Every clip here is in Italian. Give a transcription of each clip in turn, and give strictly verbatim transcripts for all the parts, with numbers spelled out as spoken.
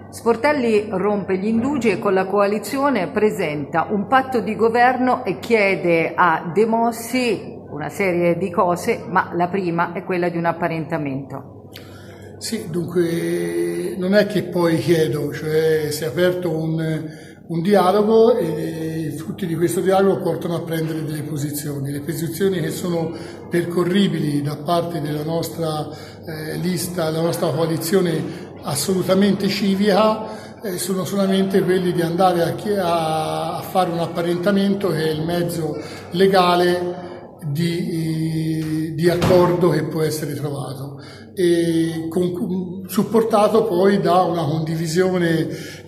Sportelli rompe gli indugi e con la coalizione presenta un patto di governo e chiede a De Mossi una serie di cose, ma la prima è quella di un apparentamento. Sì, dunque non è che poi chiedo, cioè si è aperto un, un dialogo e i frutti di questo dialogo portano a prendere delle posizioni, le posizioni che sono percorribili da parte della nostra eh, lista, della nostra coalizione assolutamente civica, eh, sono solamente quelli di andare a, a fare un apparentamento che è il mezzo legale di, di accordo che può essere trovato, e con, supportato poi da una condivisione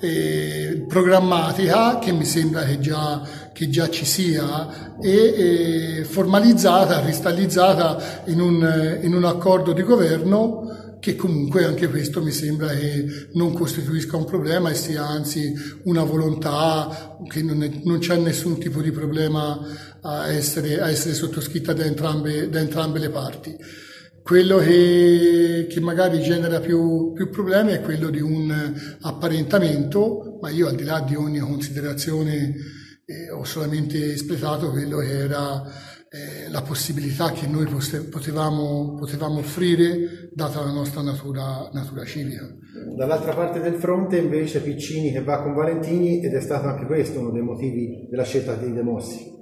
eh, programmatica che mi sembra che già, che già ci sia e eh, formalizzata, cristallizzata in un, in un accordo di governo che comunque anche questo mi sembra che non costituisca un problema e sia anzi una volontà che non, è, non c'è nessun tipo di problema a essere, a essere sottoscritta da entrambe, da entrambe le parti. Quello che, che magari genera più, più problemi è quello di un apparentamento, ma io al di là di ogni considerazione eh, ho solamente espletato quello che era eh, la possibilità che noi potevamo, potevamo offrire data la nostra natura, natura civica. Dall'altra parte del fronte invece Piccini che va con Valentini, ed è stato anche questo uno dei motivi della scelta di De Mossi.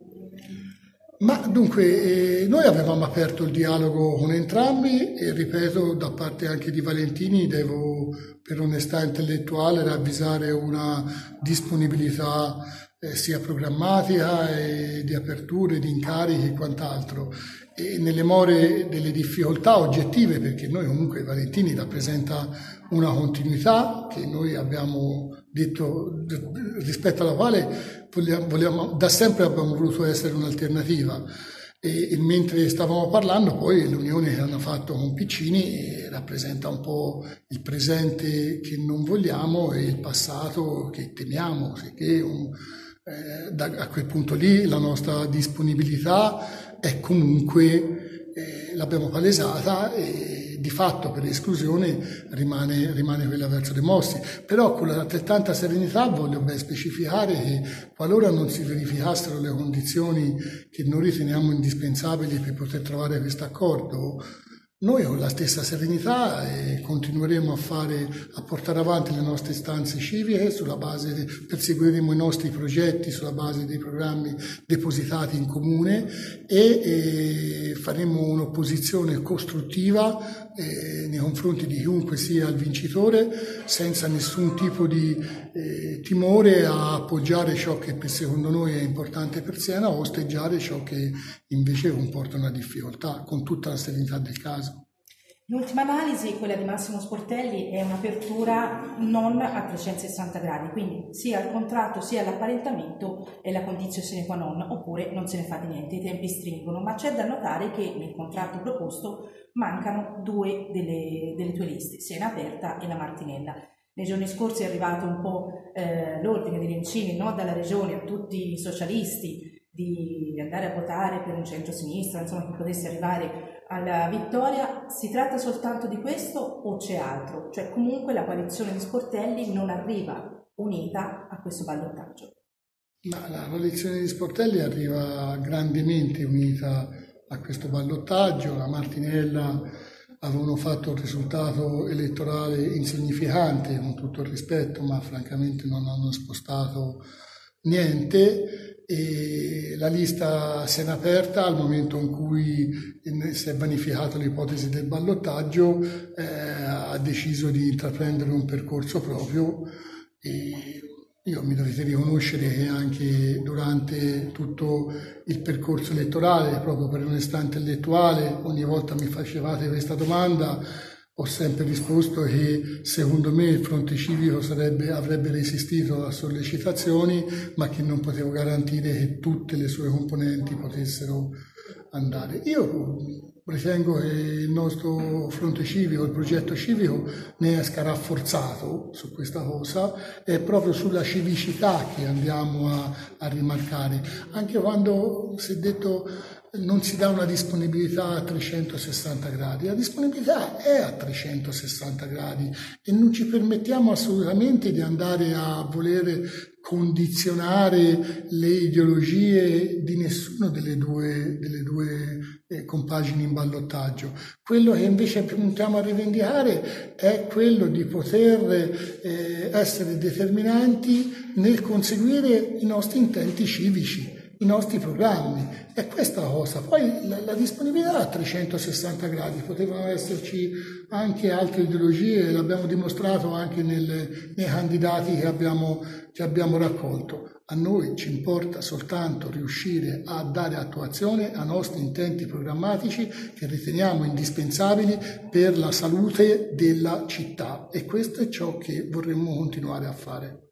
Ma dunque, eh, noi avevamo aperto il dialogo con entrambi e ripeto, da parte anche di Valentini devo per onestà intellettuale ravvisare una disponibilità eh, sia programmatica e di aperture, di incarichi e quant'altro. E nelle more delle difficoltà oggettive, perché noi comunque Valentini rappresenta una continuità che noi abbiamo detto, rispetto alla quale vogliamo, vogliamo, da sempre abbiamo voluto essere un'alternativa. E, e mentre stavamo parlando poi l'unione che hanno fatto con Piccini rappresenta un po' il presente che non vogliamo e il passato che temiamo, perché un, eh, da, a quel punto lì la nostra disponibilità è comunque, eh, l'abbiamo palesata e di fatto per esclusione rimane, rimane quella verso De Mossi, però con altrettanta serenità voglio ben specificare che qualora non si verificassero le condizioni che noi riteniamo indispensabili per poter trovare questo accordo, noi con la stessa serenità eh, continueremo a fare, a portare avanti le nostre istanze civiche sulla base, de, perseguiremo i nostri progetti sulla base dei programmi depositati in comune e eh, faremo un'opposizione costruttiva eh, nei confronti di chiunque sia il vincitore, senza nessun tipo di eh, timore a appoggiare ciò che per secondo noi è importante per Siena o osteggiare ciò che invece comporta una difficoltà, con tutta la serenità del caso. L'ultima analisi, quella di Massimo Sportelli, è un'apertura non a trecentosessanta gradi, quindi sia il contratto sia l'apparentamento è la condizione sine qua non, oppure non se ne fa di niente, i tempi stringono, ma c'è da notare che nel contratto proposto mancano due delle, delle tue liste, Siena Aperta e la Martinella. Nei giorni scorsi è arrivato un po' eh, l'ordine di Lencini, no, dalla regione a tutti i socialisti di andare a votare per un centro-sinistra, insomma, che potesse arrivare alla vittoria. Si tratta soltanto di questo o c'è altro? Cioè comunque la coalizione di Sportelli non arriva unita a questo ballottaggio. Ma la coalizione di Sportelli arriva grandemente unita a questo ballottaggio. La Martinella avevano fatto un risultato elettorale insignificante, con tutto il rispetto, ma francamente non hanno spostato niente. E la lista Siena Aperta, al momento in cui si è vanificata l'ipotesi del ballottaggio, eh, ha deciso di intraprendere un percorso proprio e io mi dovete riconoscere che anche durante tutto il percorso elettorale, proprio per onestà intellettuale, ogni volta mi facevate questa domanda, ho sempre risposto che secondo me il fronte civico sarebbe, avrebbe resistito a sollecitazioni, ma che non potevo garantire che tutte le sue componenti potessero andare. Io ritengo che il nostro fronte civico, il progetto civico, ne esca rafforzato su questa cosa, è proprio sulla civicità che andiamo a, a rimarcare. Anche quando si è detto non si dà una disponibilità a trecentosessanta gradi, la disponibilità è a trecentosessanta gradi e non ci permettiamo assolutamente di andare a voler condizionare le ideologie di nessuno delle due, delle due eh, compagini in ballottaggio. Quello che invece puntiamo a rivendicare è quello di poter eh, essere determinanti nel conseguire i nostri intenti civici, i nostri programmi. È questa cosa. Poi la, la disponibilità a trecentosessanta gradi, potevano esserci anche altre ideologie, l'abbiamo dimostrato anche nel, nei candidati che abbiamo, che abbiamo raccolto. A noi ci importa soltanto riuscire a dare attuazione ai nostri intenti programmatici che riteniamo indispensabili per la salute della città, e questo è ciò che vorremmo continuare a fare.